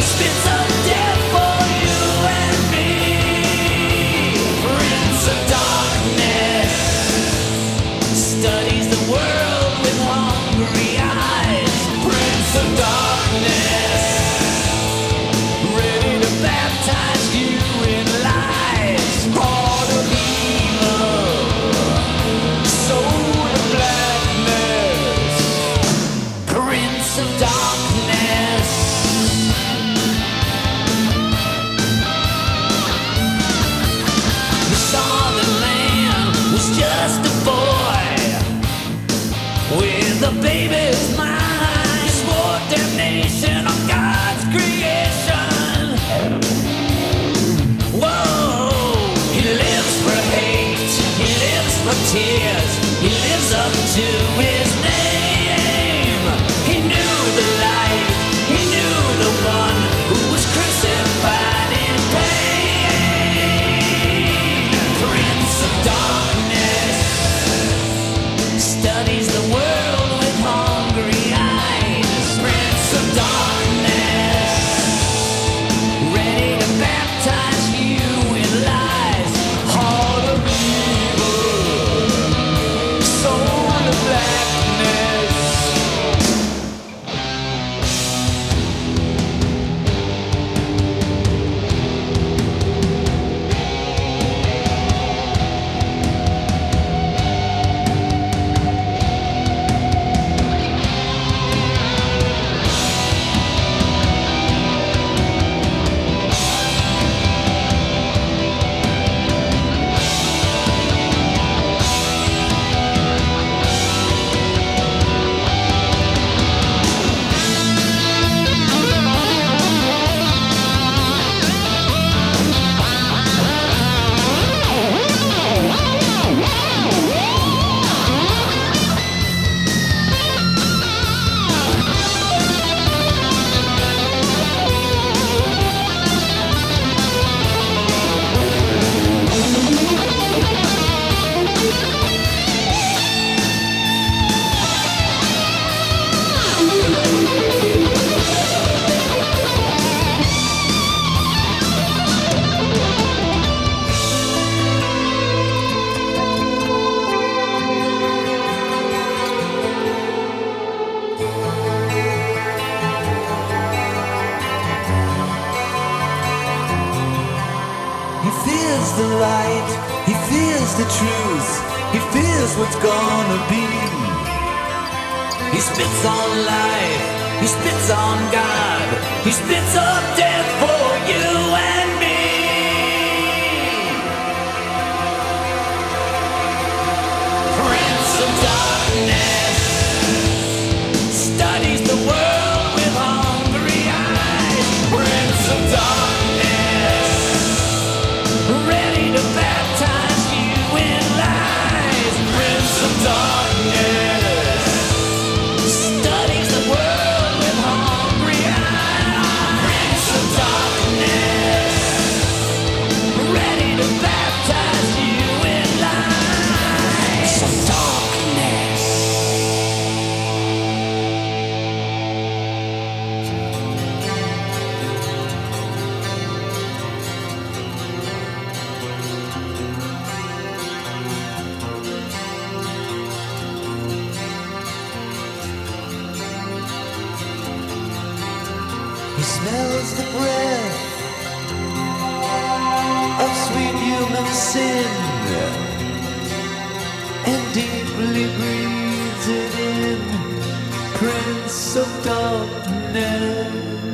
spits up death for you and me. Prince of darkness studies the world with hungry eyes. Prince of darkness, ready to baptize you in lies. Heart of evil, soul of blackness. Prince of darkness. The Southern Lamb was just a boy with a baby's mind. He swore damnation on God's creation. Whoa, he lives for hate, he lives for tears, he lives up to his name. He knew the light, he knew the one who was crucified in pain. Prince of darkness studies the world with hungry eyes. Prince of darkness, ready to baptize you in lies. Heart of evil, soul of blackness. He fears the light, he fears the truth, he fears what's gonna be. He spits on life, he spits on God, he spits up death for you and me. Prince of darkness studies the world with hungry eyes. Prince of darkness, ready to baptize you in lies. Prince of darkness studies the world with hungry eyes. Prince of darkness, ready to baptize you in lies. Of darkness. He smells the breath of sweet human sin and deeply breathes it in. Prince of darkness.